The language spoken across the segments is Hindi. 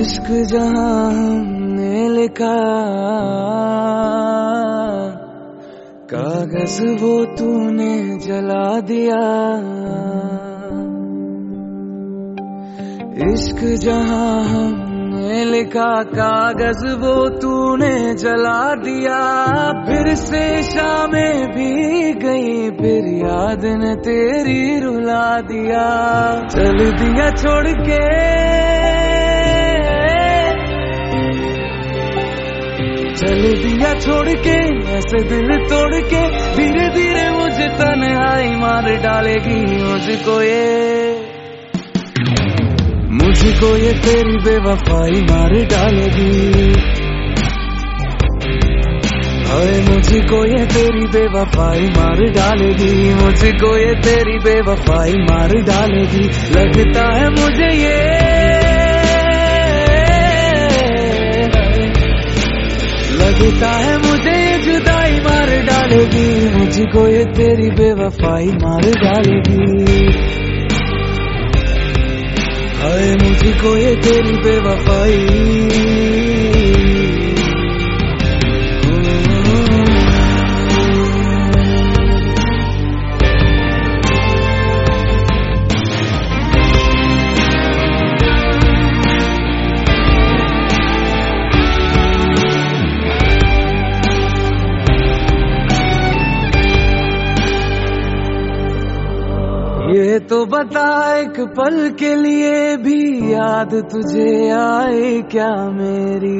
इश्क जहां हमने लिखा, कागज वो तूने जला दिया। इश्क जहां हमने लिखा, कागज वो तूने जला दिया। फिर से शामें भी गई, फिर याद ने तेरी रुला दिया। चल दिया छोड़ के, चल दिया छोड़ के, ऐसे दिल तोड़ के। धीरे धीरे मुझे तन्हाई मार डालेगी। मुझको ये तेरी बेवफाई मार डालेगी। हाय मुझको ये तेरी बेवफाई मार डालेगी। मुझको ये तेरी बेवफाई मार डालेगी। लगता है मुझे ये, लगता है मुझे ये जुदाई मार डालेगी। मुझको ये तेरी बेवफाई मार डालेगी। हाय मुझको ये तेरी बेवफाई। ये तो बता एक पल के लिए भी याद तुझे आए क्या मेरी।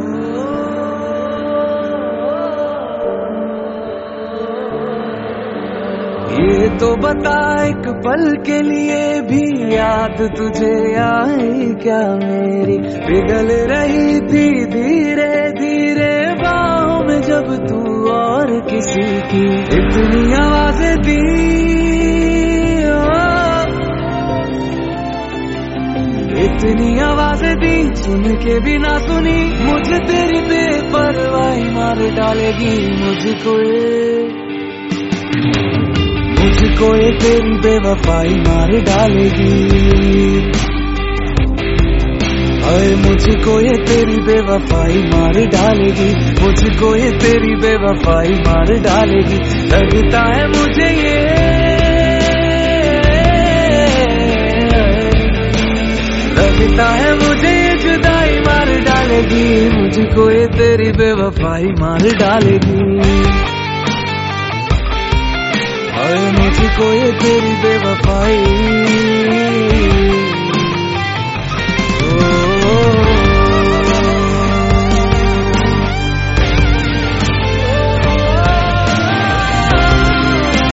ये तो बता एक पल के लिए भी याद तुझे आए क्या मेरी। पिघल रही थी धीरे धीरे बाहों में जब तू और किसी की। इतनी आवाजें दी, इतनी आवाजें दी, सुन के भी ना सुनी। मुझे तेरी बेपरवाही मार डालेगी। मुझको ये तेरी बेवफाई मार डालेगी। अरे मुझको ये तेरी बेवफाई मार डालेगी। मुझको ये तेरी बेवफाई मार डालेगी। लगता है मुझे ये, लगता है मुझे ये जुदाई मार डालेगी। मुझको ये तेरी बेवफाई मार डालेगी। हाय मुझको ये तेरी बेवफाई।